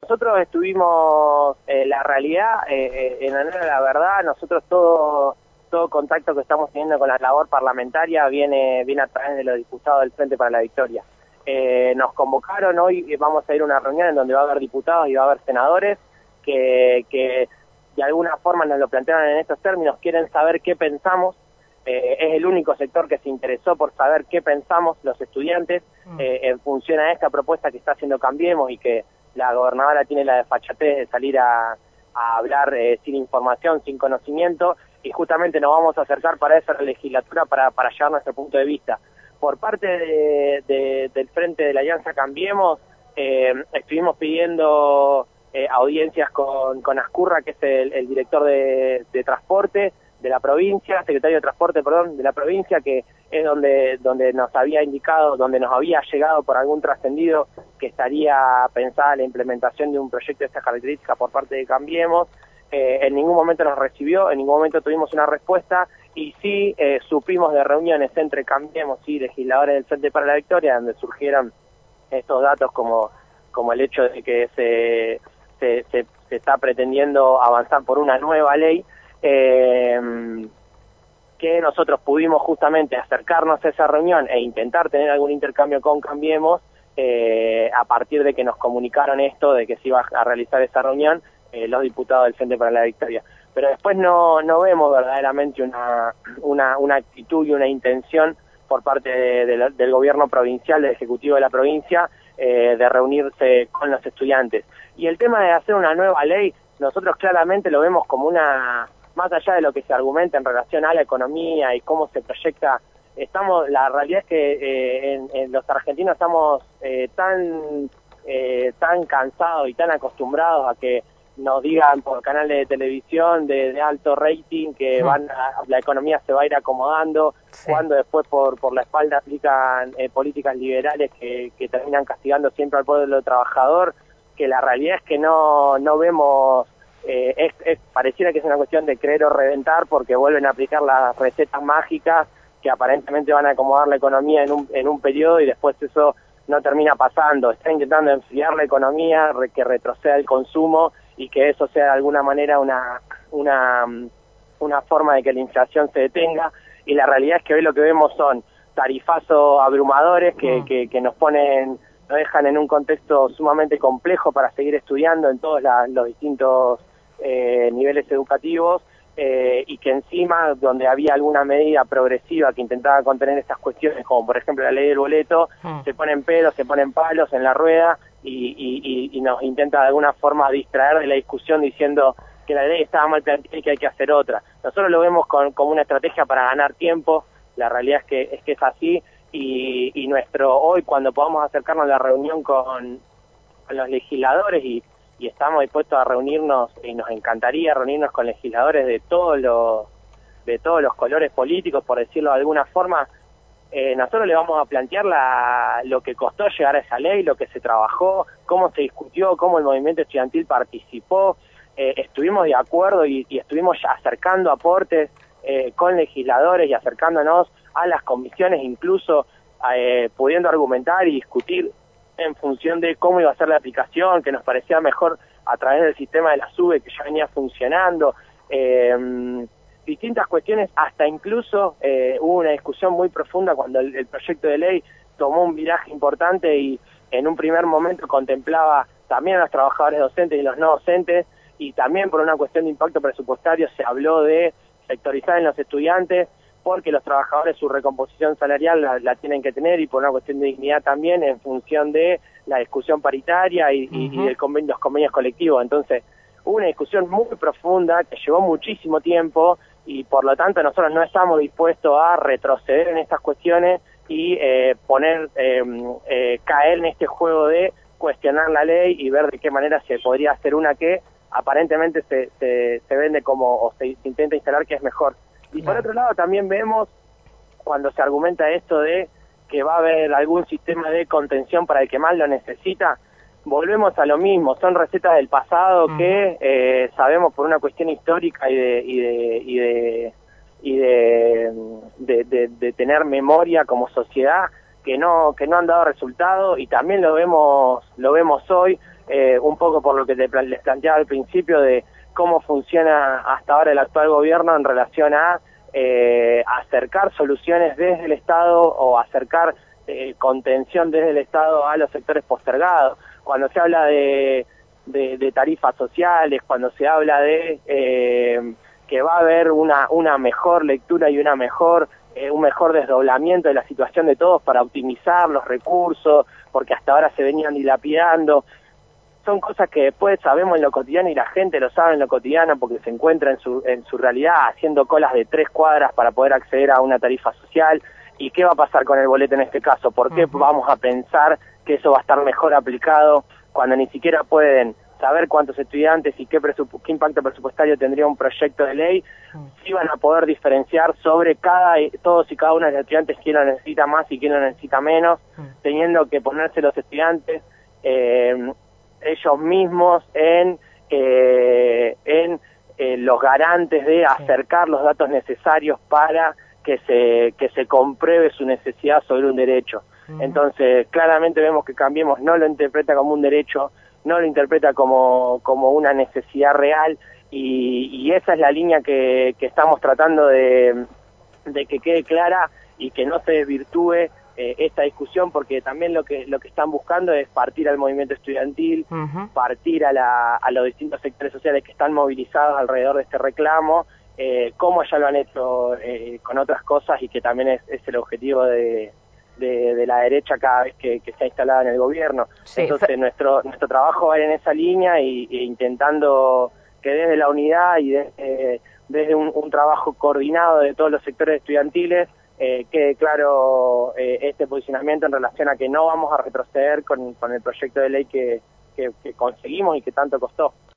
Nosotros estuvimos, la realidad, en honor a la verdad, nosotros todo contacto que estamos teniendo con la labor parlamentaria viene a través de los diputados del Frente para la Victoria. Nos convocaron hoy, vamos a ir a una reunión en donde va a haber diputados y va a haber senadores que de alguna forma nos lo plantearon en estos términos, quieren saber qué pensamos. Es el único sector que se interesó por saber qué pensamos los estudiantes en función a esta propuesta que está haciendo Cambiemos y que la gobernadora tiene la desfachatez de salir a hablar sin información, sin conocimiento, y justamente nos vamos a acercar para esa legislatura para llevar nuestro punto de vista. Por parte del Frente de la Alianza Cambiemos, estuvimos pidiendo audiencias con Ascurra, que es el director de transporte de la provincia, secretario de transporte, perdón, de la provincia, que es donde nos había indicado, donde nos había llegado por algún trascendido que estaría pensada la implementación de un proyecto de estas características por parte de Cambiemos. En ningún momento nos recibió, en ningún momento tuvimos una respuesta, y sí supimos de reuniones entre Cambiemos y legisladores del Frente para la Victoria, donde surgieron estos datos como el hecho de que se está pretendiendo avanzar por una nueva ley, que nosotros pudimos justamente acercarnos a esa reunión e intentar tener algún intercambio con Cambiemos a partir de que nos comunicaron esto, de que se iba a realizar esa reunión los diputados del Frente para la Victoria. Pero después no vemos verdaderamente una actitud y una intención por parte del gobierno provincial, del Ejecutivo de la provincia, de reunirse con los estudiantes. Y el tema de hacer una nueva ley, nosotros claramente lo vemos como más allá de lo que se argumenta en relación a la economía y cómo se proyecta, la realidad es que en los argentinos estamos tan cansados y tan acostumbrados a que nos digan por canales de televisión de alto rating que la economía se va a ir acomodando, cuando después por la espalda aplican políticas liberales que terminan castigando siempre al pueblo trabajador, que la realidad es que no vemos, pareciera que es una cuestión de creer o reventar, porque vuelven a aplicar las recetas mágicas que aparentemente van a acomodar la economía en un periodo y después eso no termina pasando. Están intentando enfriar la economía, que retroceda el consumo y que eso sea de alguna manera una forma de que la inflación se detenga, y la realidad es que hoy lo que vemos son tarifazos abrumadores que nos dejan en un contexto sumamente complejo para seguir estudiando en todos los distintos niveles educativos, y que encima, donde había alguna medida progresiva que intentaba contener estas cuestiones, como por ejemplo la ley del boleto, se ponen pelos, se ponen palos en la rueda y nos intenta de alguna forma distraer de la discusión diciendo que la ley estaba mal planteada y que hay que hacer otra. Nosotros lo vemos como una estrategia para ganar tiempo. La realidad es que es así, y hoy, cuando podamos acercarnos a la reunión con los legisladores, y estamos dispuestos a reunirnos, y nos encantaría reunirnos con legisladores de todos los colores políticos, por decirlo de alguna forma, nosotros le vamos a plantear lo que costó llegar a esa ley, lo que se trabajó, cómo se discutió, cómo el movimiento estudiantil participó. Estuvimos de acuerdo y estuvimos acercando aportes con legisladores y acercándonos a las comisiones, incluso pudiendo argumentar y discutir en función de cómo iba a ser la aplicación, que nos parecía mejor a través del sistema de la SUBE, que ya venía funcionando, distintas cuestiones, hasta incluso hubo una discusión muy profunda cuando el proyecto de ley tomó un viraje importante y en un primer momento contemplaba también a los trabajadores docentes y los no docentes, y también por una cuestión de impacto presupuestario se habló de sectorizar en los estudiantes, porque los trabajadores su recomposición salarial la tienen que tener, y por una cuestión de dignidad también en función de la discusión paritaria y los convenios colectivos. Entonces hubo una discusión muy profunda que llevó muchísimo tiempo, y por lo tanto nosotros no estamos dispuestos a retroceder en estas cuestiones y caer en este juego de cuestionar la ley y ver de qué manera se podría hacer una que aparentemente se vende como, o se intenta instalar que es mejor. Y por otro lado también vemos, cuando se argumenta esto de que va a haber algún sistema de contención para el que más lo necesita, volvemos a lo mismo, son recetas del pasado que sabemos por una cuestión histórica y de tener memoria como sociedad, que no han dado resultado, y también lo vemos hoy. un poco por lo que les planteaba al principio de cómo funciona hasta ahora el actual gobierno en relación a acercar soluciones desde el Estado o acercar contención desde el Estado a los sectores postergados. Cuando se habla de tarifas sociales, cuando se habla de que va a haber una mejor lectura y un mejor desdoblamiento de la situación de todos para optimizar los recursos, porque hasta ahora se venían dilapidando. Son cosas que después sabemos en lo cotidiano y la gente lo sabe en lo cotidiano porque se encuentra en su realidad haciendo colas de 3 cuadras para poder acceder a una tarifa social. ¿Y qué va a pasar con el boleto en este caso? ¿Por qué vamos a pensar que eso va a estar mejor aplicado cuando ni siquiera pueden saber cuántos estudiantes y qué impacto presupuestario tendría un proyecto de ley? Sí van a poder diferenciar sobre todos y cada uno de los estudiantes quién lo necesita más y quién lo necesita menos, teniendo que ponerse los estudiantes ellos mismos en los garantes de acercar los datos necesarios para que se compruebe su necesidad sobre un derecho. Entonces, claramente vemos que Cambiemos no lo interpreta como un derecho, no lo interpreta como una necesidad real, y esa es la línea que estamos tratando de que quede clara y que no se desvirtúe esta discusión, porque también lo que están buscando es partir al movimiento estudiantil, partir a los distintos sectores sociales que están movilizados alrededor de este reclamo, como ya lo han hecho con otras cosas, y que también es el objetivo de la derecha cada vez que se ha instalado en el gobierno. Sí. Entonces nuestro trabajo va en esa línea y intentando que desde la unidad y desde un trabajo coordinado de todos los sectores estudiantiles quede claro este posicionamiento en relación a que no vamos a retroceder con el proyecto de ley que conseguimos y que tanto costó.